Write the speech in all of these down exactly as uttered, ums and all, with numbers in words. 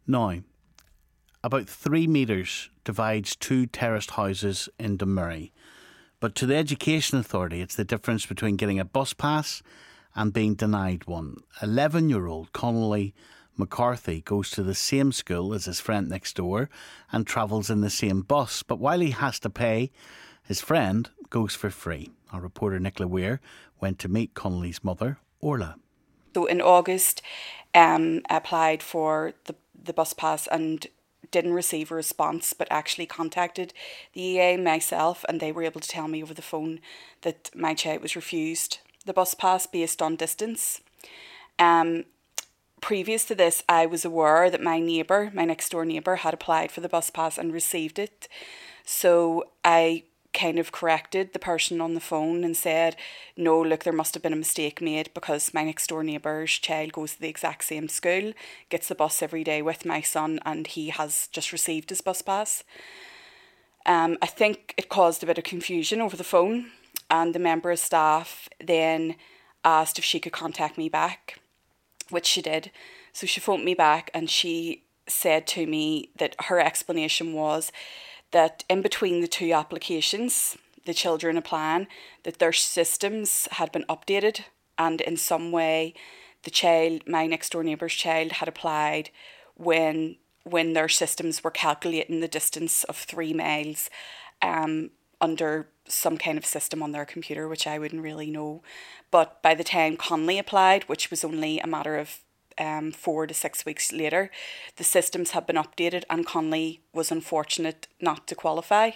Now, about three metres divides two terraced houses in Dunmurry. But to the Education Authority, it's the difference between getting a bus pass and being denied one. eleven-year-old Connolly McCarthy goes to the same school as his friend next door and travels in the same bus. But while he has to pay, his friend goes for free. Our reporter Nicola Weir went to meet Connolly's mother, Orla. So in August, um, I applied for the, the bus pass and didn't receive a response, but actually contacted the E A myself, and they were able to tell me over the phone that my child was refused the bus pass based on distance. Um, previous to this, I was aware that my neighbour, my next door neighbour, had applied for the bus pass and received it. So I kind of corrected the person on the phone and said, no, look, there must have been a mistake made, because my next door neighbour's child goes to the exact same school, gets the bus every day with my son, and he has just received his bus pass. Um, I think it caused a bit of confusion over the phone, and the member of staff then asked if she could contact me back, which she did. So she phoned me back and she said to me that her explanation was that in between the two applications, the children applying, that their systems had been updated, and in some way the child, my next door neighbour's child, had applied when when their systems were calculating the distance of three miles um, under some kind of system on their computer, which I wouldn't really know. But by the time Connolly applied, which was only a matter of Um, four to six weeks later, the systems had been updated and Connolly was unfortunate not to qualify.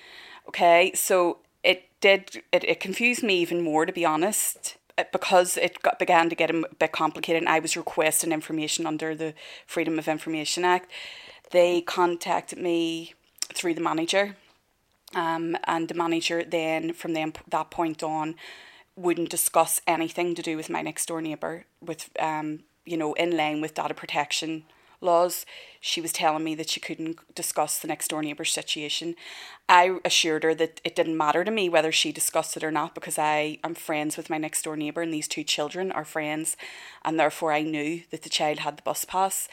Okay, so it did, it, it confused me even more, to be honest, because it got, began to get a bit complicated and I was requesting information under the Freedom of Information Act. They contacted me through the manager, um, and the manager then, from then, that point on, wouldn't discuss anything to do with my next door neighbour, with um. you know, in line with data protection laws. She was telling me that she couldn't discuss the next door neighbour's situation. I assured her that it didn't matter to me whether she discussed it or not, because I am friends with my next door neighbour and these two children are friends, and therefore I knew that the child had the bus pass.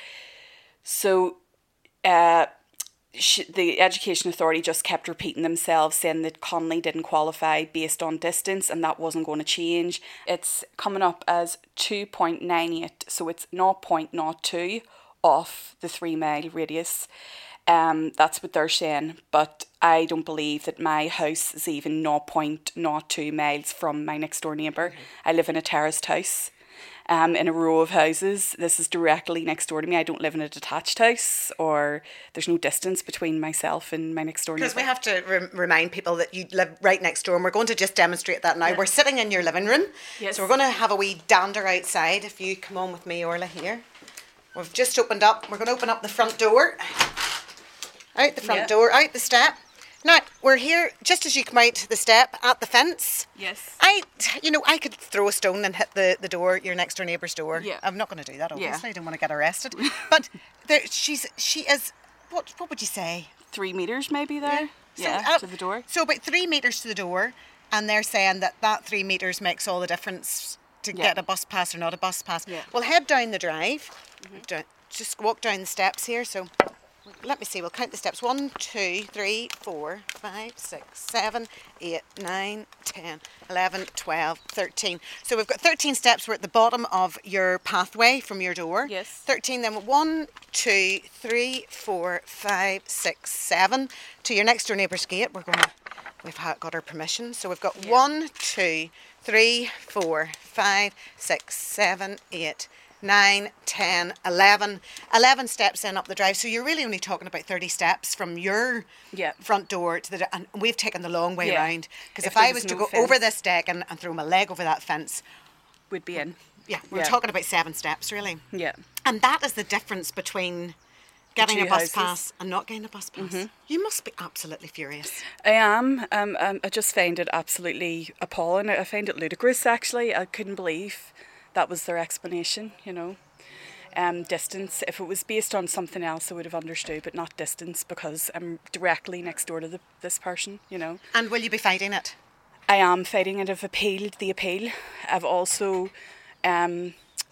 So uh, she, the Education Authority just kept repeating themselves, saying that Connolly didn't qualify based on distance and that wasn't going to change. It's coming up as two point nine eight, so it's zero point zero two off the three mile radius. Um, that's what they're saying, but I don't believe that my house is even zero point zero two miles from my next door neighbour. Mm-hmm. I live in a terraced house. Um, in a row of houses. This is directly next door to me. I don't live in a detached house, or there's no distance between myself and my next door neighbour. Because we have to re- remind people that you live right next door, and we're going to just demonstrate that now. Yeah. We're sitting in your living room, yes. So we're going to have a wee dander outside. If you come on with me, Orla, here. We've just opened up, we're going to open up the front door. Out the front yeah. door, out the step. Now, we're here, just as you come out the step, at the fence. Yes. I, you know, I could throw a stone and hit the, the door, your next door neighbour's door. Yeah. I'm not going to do that, obviously. Yeah. I don't want to get arrested. But there, she's, she is, what what would you say? Three metres maybe there? Yeah, yeah so, uh, to the door. So about three metres to the door, and they're saying that that three metres makes all the difference to yeah. get a bus pass or not a bus pass. Yeah. We'll head down the drive. Mm-hmm. Just walk down the steps here, so... Let me see, we'll count the steps. One, two, three, four, five, six, seven, eight, nine, ten, eleven, twelve, thirteen. So we've got thirteen steps. We're at the bottom of your pathway from your door. Yes. thirteen, then one, two, three, four, five, six, seven. To your next door neighbour's gate. We're going to, we've got our permission. So we've got yeah. one, two, three, four, five, six, seven, eight, nine, ten, eleven. eleven steps in up the drive. So you're really only talking about thirty steps from your yeah. front door to the... And we've taken the long way yeah. round. Because if, if I was, was no to go fence. over this deck and, and throw my leg over that fence... We'd be in. Yeah, we're yeah. talking about seven steps, really. Yeah. And that is the difference between getting a bus houses. pass and not getting a bus pass. Mm-hmm. You must be absolutely furious. I am. Um, um, I just find it absolutely appalling. I find it ludicrous, actually. I couldn't believe that was their explanation, you know. Um, distance. If it was based on something else, I would have understood, but not distance, because I'm directly next door to the, this person, you know. And will you be fighting it? I am fighting it. I've appealed the appeal. I've also um,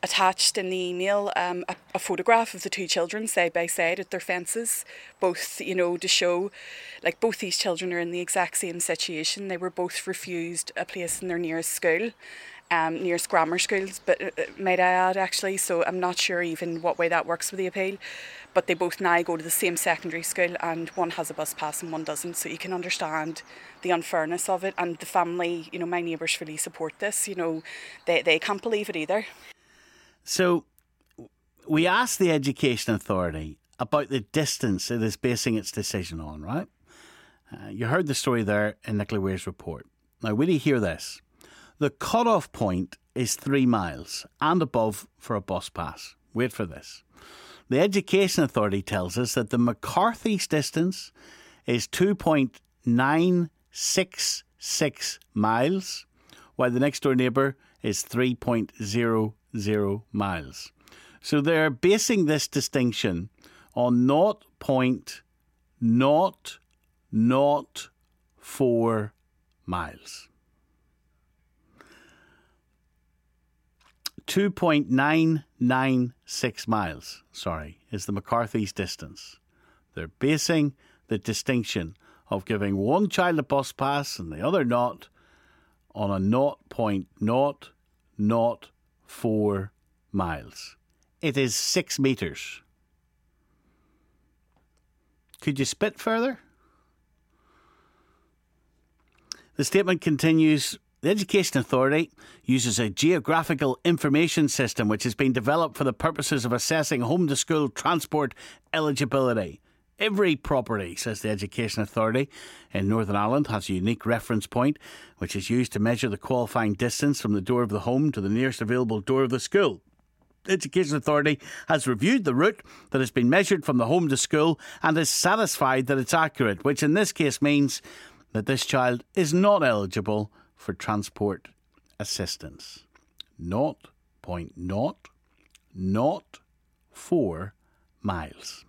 attached in the email um, a, a photograph of the two children side by side at their fences, both, you know, to show, like, both these children are in the exact same situation. They were both refused a place in their nearest school, um, nearest grammar schools, but uh, might I add, actually, so I'm not sure even what way that works with the appeal. But they both now go to the same secondary school, and one has a bus pass and one doesn't. So you can understand the unfairness of it. And the family, you know, my neighbours fully support this. You know, they, they can't believe it either. So we asked the Education Authority about the distance it is basing its decision on, right? Uh, you heard the story there in Nicola Weir's report. Now, will you hear this? The cut-off point is three miles and above for a bus pass. Wait for this. The Education Authority tells us that the McCarthy's distance is two point nine six six miles, while the next door neighbour is three point zero zero miles. So they're basing this distinction on zero point zero zero four miles. two point nine nine six miles, sorry, is the McCarthy's distance. They're basing the distinction of giving one child a bus pass and the other not on a zero point zero zero four miles. It is six metres. Could you spit further? The statement continues. The Education Authority uses a geographical information system which has been developed for the purposes of assessing home-to-school transport eligibility. Every property, says the Education Authority, in Northern Ireland has a unique reference point which is used to measure the qualifying distance from the door of the home to the nearest available door of the school. The Education Authority has reviewed the route that has been measured from the home to school and is satisfied that it's accurate, which in this case means that this child is not eligible for transport assistance. zero point zero zero four miles.